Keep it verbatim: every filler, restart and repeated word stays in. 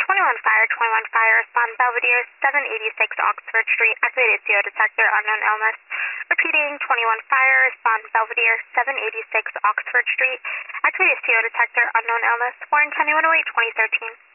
twenty-one Fire, twenty-one Fire, respond Belvedere, seven eighty-six Oxford Street, activated C O detector, unknown illness. Repeating, twenty-one Fire, respond Belvedere, seven eighty-six Oxford Street, activated C O detector, unknown illness. Warren County one oh eight, twenty thirteen.